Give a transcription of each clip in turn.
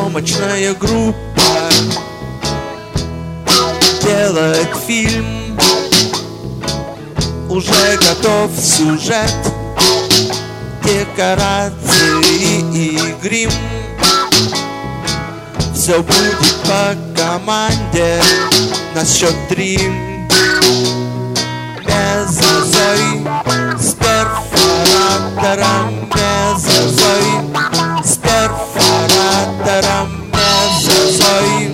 съемочная группа делает фильм. Уже готов сюжет, декорации и грим. Все будет по команде на счет 3. Мезозой с перфоратором, мезозой с перфоратором, мезозой.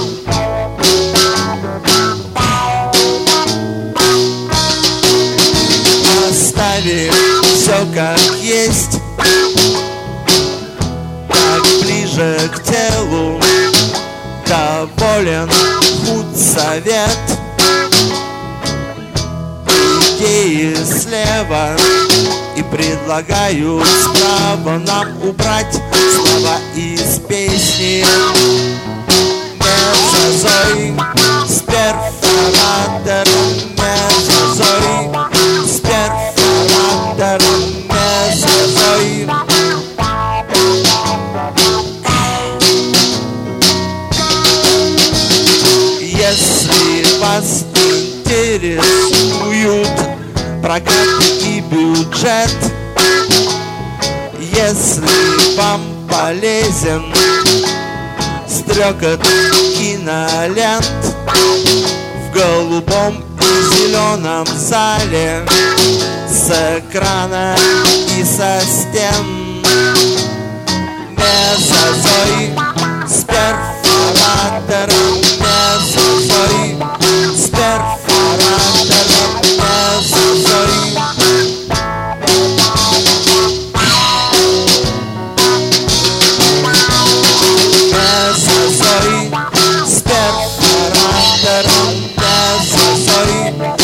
Оставим все как есть, так ближе к телу. Доволен худсовет, идеи слева и предлагают справа нам убрать слова из песни. Мезозой с перфоратором, мезозой с перфоратором, мезозой. Если вас интересуют прокат и бюджет, если вам полезен стрекот кинолент в голубом и зеленом зале, с экрана и со стен, мезозой с перфоратором, мезозой с перфоратором, мезозой. Мезозой с перфоратором, мезозой.